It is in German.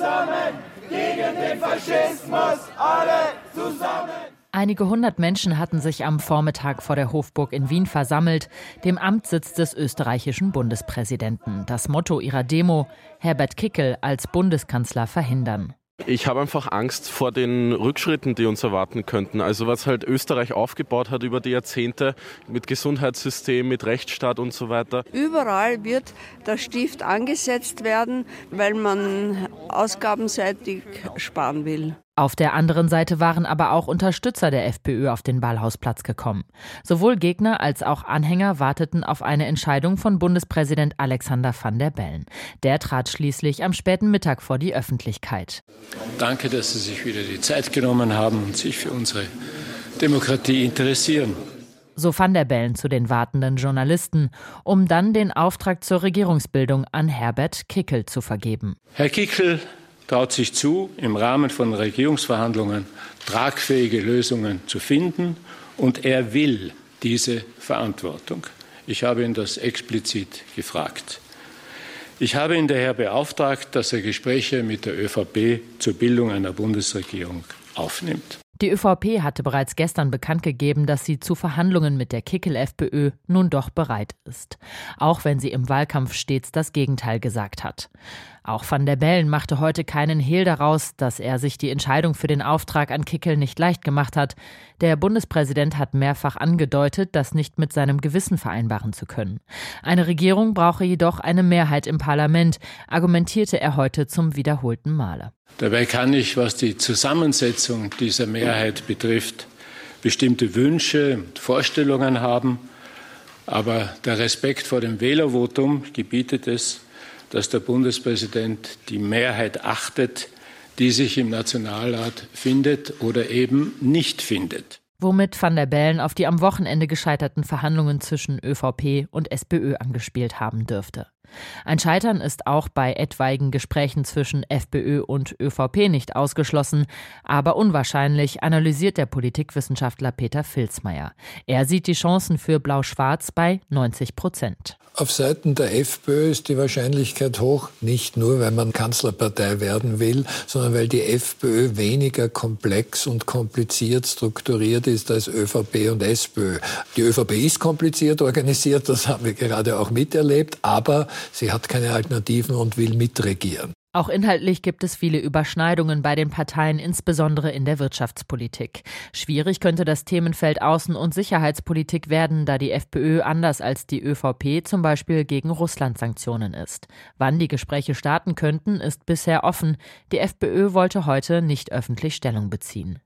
zusammen, gegen den Faschismus, alle zusammen. Einige hundert Menschen hatten sich am Vormittag vor der Hofburg in Wien versammelt, dem Amtssitz des österreichischen Bundespräsidenten. Das Motto ihrer Demo: Herbert Kickl als Bundeskanzler verhindern. Ich habe einfach Angst vor den Rückschritten, die uns erwarten könnten. Also was halt Österreich aufgebaut hat über die Jahrzehnte mit Gesundheitssystem, mit Rechtsstaat und so weiter. Überall wird der Stift angesetzt werden, weil man ausgabenseitig sparen will. Auf der anderen Seite waren aber auch Unterstützer der FPÖ auf den Ballhausplatz gekommen. Sowohl Gegner als auch Anhänger warteten auf eine Entscheidung von Bundespräsident Alexander Van der Bellen. Der trat schließlich am späten Mittag vor die Öffentlichkeit. Danke, dass Sie sich wieder die Zeit genommen haben und sich für unsere Demokratie interessieren. So Van der Bellen zu den wartenden Journalisten, um dann den Auftrag zur Regierungsbildung an Herbert Kickl zu vergeben. Herr Kickl traut sich zu, im Rahmen von Regierungsverhandlungen tragfähige Lösungen zu finden, und er will diese Verantwortung. Ich habe ihn das explizit gefragt. Ich habe ihn daher beauftragt, dass er Gespräche mit der ÖVP zur Bildung einer Bundesregierung aufnimmt. Die ÖVP hatte bereits gestern bekannt gegeben, dass sie zu Verhandlungen mit der Kickl-FPÖ nun doch bereit ist. Auch wenn sie im Wahlkampf stets das Gegenteil gesagt hat. Auch Van der Bellen machte heute keinen Hehl daraus, dass er sich die Entscheidung für den Auftrag an Kickl nicht leicht gemacht hat. Der Bundespräsident hat mehrfach angedeutet, das nicht mit seinem Gewissen vereinbaren zu können. Eine Regierung brauche jedoch eine Mehrheit im Parlament, argumentierte er heute zum wiederholten Male. Dabei kann ich, was die Zusammensetzung dieser Mehrheit betrifft, bestimmte Wünsche und Vorstellungen haben. Aber der Respekt vor dem Wählervotum gebietet es, dass der Bundespräsident die Mehrheit achtet, die sich im Nationalrat findet oder eben nicht findet. Womit Van der Bellen auf die am Wochenende gescheiterten Verhandlungen zwischen ÖVP und SPÖ angespielt haben dürfte. Ein Scheitern ist auch bei etwaigen Gesprächen zwischen FPÖ und ÖVP nicht ausgeschlossen, aber unwahrscheinlich, analysiert der Politikwissenschaftler Peter Filzmeier. Er sieht die Chancen für Blau-Schwarz bei 90%. Auf Seiten der FPÖ ist die Wahrscheinlichkeit hoch, nicht nur, weil man Kanzlerpartei werden will, sondern weil die FPÖ weniger komplex und kompliziert strukturiert ist als ÖVP und SPÖ. Die ÖVP ist kompliziert organisiert, das haben wir gerade auch miterlebt, aber sie hat keine Alternativen und will mitregieren. Auch inhaltlich gibt es viele Überschneidungen bei den Parteien, insbesondere in der Wirtschaftspolitik. Schwierig könnte das Themenfeld Außen- und Sicherheitspolitik werden, da die FPÖ anders als die ÖVP zum Beispiel gegen Russland-Sanktionen ist. Wann die Gespräche starten könnten, ist bisher offen. Die FPÖ wollte heute nicht öffentlich Stellung beziehen.